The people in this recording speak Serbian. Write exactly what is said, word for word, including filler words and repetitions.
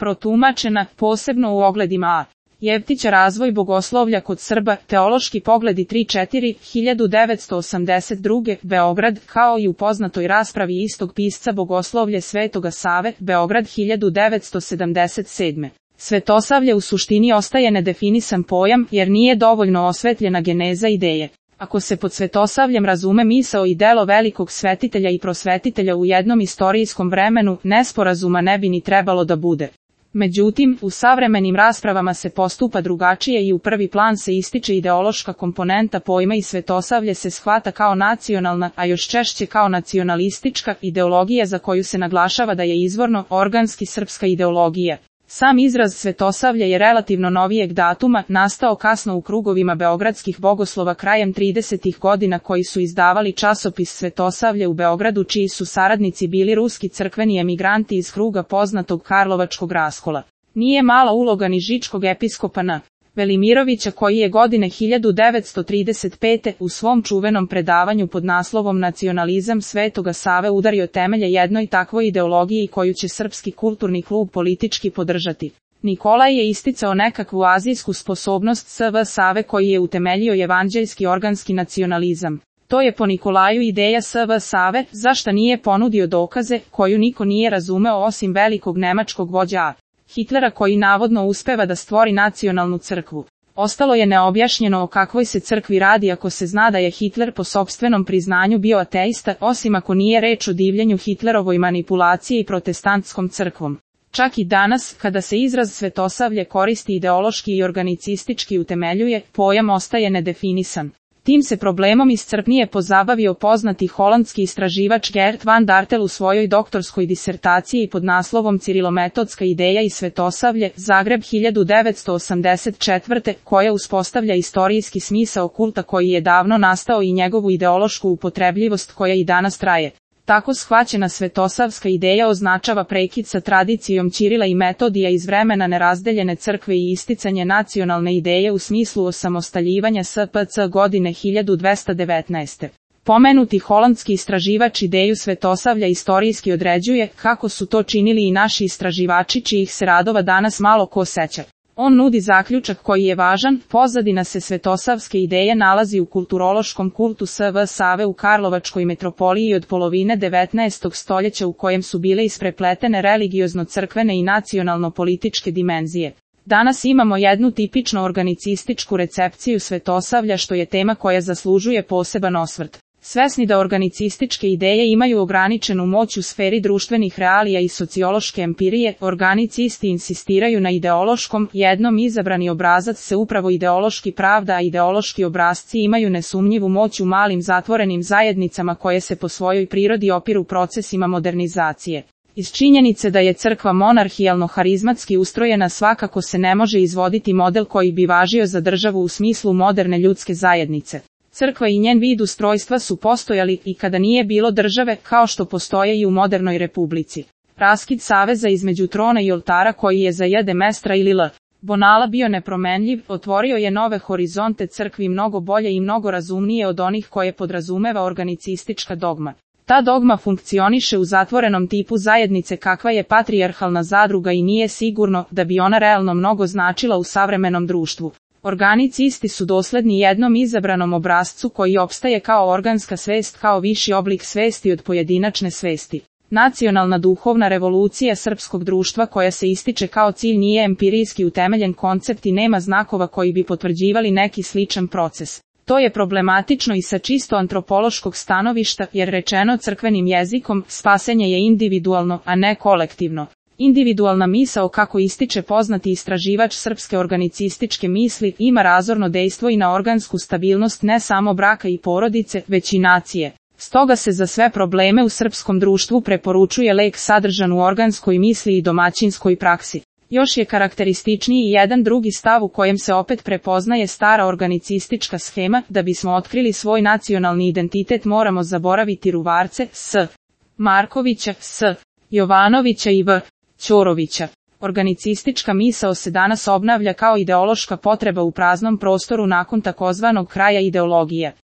protumačena, posebno u ogledima A. Jevtića Razvoj bogoslovlja kod Srba, teološki pogledi tri četiri, hiljadu devetsto osamdeset druge. Beograd, kao i u poznatoj raspravi istog pisca Bogoslovlje Svetoga Save, Beograd hiljadu devetsto sedamdeset sedme. Svetosavlje u suštini ostaje nedefinisan pojam, jer nije dovoljno osvetljena geneza ideje. Ako se pod svetosavljem razume misao i delo velikog svetitelja i prosvetitelja u jednom istorijskom vremenu, nesporazuma ne bi ni trebalo da bude. Međutim, u savremenim raspravama se postupa drugačije i u prvi plan se ističe ideološka komponenta pojma i svetosavlje se shvata kao nacionalna, a još češće kao nacionalistička ideologija za koju se naglašava da je izvorno organski srpska ideologija. Sam izraz svetosavlje je relativno novijeg datuma, nastao kasno u krugovima beogradskih bogoslova krajem tridesetih godina koji su izdavali časopis Svetosavlje u Beogradu, čiji su saradnici bili ruski crkveni emigranti iz kruga poznatog Karlovačkog raskola. Nije mala uloga ni žičkog episkopa N. Velimirovića koji je godine hiljadu devetsto trideset pete. u svom čuvenom predavanju pod naslovom Nacionalizam Svetoga Save udario temelje jednoj takvoj ideologiji koju će Srpski kulturni klub politički podržati. Nikolaj je isticao nekakvu azijsku sposobnost S V Save koji je utemeljio evanđeljski organski nacionalizam. To je po Nikolaju ideja S V Save, zašta nije ponudio dokaze, koju niko nije razumeo osim velikog nemačkog vođa A. Hitlera koji navodno uspeva da stvori nacionalnu crkvu. Ostalo je neobjašnjeno o kakvoj se crkvi radi ako se zna da je Hitler po sopstvenom priznanju bio ateista, osim ako nije reč o divljenju Hitlerovoj manipulaciji i protestantskom crkvom. Čak i danas, kada se izraz svetosavlje koristi ideološki i organicistički utemeljuje, pojam ostaje nedefinisan. Tim se problemom iscrpnije pozabavio poznati holandski istraživač Gert van Dartel u svojoj doktorskoj disertaciji pod naslovom Cirilometodska ideja i svetosavlje, Zagreb hiljadu devetsto osamdeset četvrte. koja uspostavlja istorijski smisao kulta koji je davno nastao i njegovu ideološku upotrebljivost koja i danas traje. Tako shvaćena svetosavska ideja označava prekid sa tradicijom Ćirila i Metodija iz vremena nerazdeljene crkve i isticanje nacionalne ideje u smislu osamostaljivanja S P C godine hiljadu dvesta devetnaeste. Pomenuti holandski istraživač ideju svetosavlja istorijski određuje, kako su to činili i naši istraživači čijih se radova danas malo ko seća. On nudi zaključak koji je važan, pozadina se svetosavske ideje nalazi u kulturološkom kultu S V Save u Karlovačkoj metropoliji od polovine devetnaestog stoljeća u kojem su bile isprepletene religiozno-crkvene i nacionalno-političke dimenzije. Danas imamo jednu tipično organicističku recepciju svetosavlja što je tema koja zaslužuje poseban osvrt. Svesni da organicističke ideje imaju ograničenu moć u sferi društvenih realija i sociološke empirije, organicisti insistiraju na ideološkom, jednom izabrani obrazac se upravo ideološki pravda, a ideološki obrazci imaju nesumnjivu moć u malim zatvorenim zajednicama koje se po svojoj prirodi opiru procesima modernizacije. Iz činjenice da je crkva monarhijalno-harizmatski ustrojena svakako se ne može izvoditi model koji bi važio za državu u smislu moderne ljudske zajednice. Crkva i njen vid ustrojstva su postojali i kada nije bilo države, kao što postoje i u modernoj republici. Raskid saveza između trona i oltara koji je za J. de Maistre ili L. Bonala bio nepromenljiv, otvorio je nove horizonte crkvi mnogo bolje i mnogo razumnije od onih koje podrazumeva organicistička dogma. Ta dogma funkcioniše u zatvorenom tipu zajednice kakva je patrijarhalna zadruga i nije sigurno da bi ona realno mnogo značila u savremenom društvu. Organicisti su dosledni jednom izabranom obrascu koji opstaje kao organska svest kao viši oblik svesti od pojedinačne svesti. Nacionalna duhovna revolucija srpskog društva koja se ističe kao cilj nije empirijski utemeljen koncept i nema znakova koji bi potvrđivali neki sličan proces. To je problematično i sa čisto antropološkog stanovišta, jer rečeno crkvenim jezikom, spasenje je individualno, a ne kolektivno. Individualna misao, kako ističe poznati istraživač srpske organicističke misli, ima razorno dejstvo i na organsku stabilnost ne samo braka i porodice, već i nacije. Stoga se za sve probleme u srpskom društvu preporučuje lek sadržan u organskoj misli i domaćinskoj praksi. Još je karakterističniji jedan drugi stav u kojem se opet prepoznaje stara organicistička schema, da bismo otkrili svoj nacionalni identitet moramo zaboraviti Ruvarce, S. Markovića, S. Jovanovića i V. Ćorovića. Organicistička misao se danas obnavlja kao ideološka potreba u praznom prostoru nakon takozvanog kraja ideologije.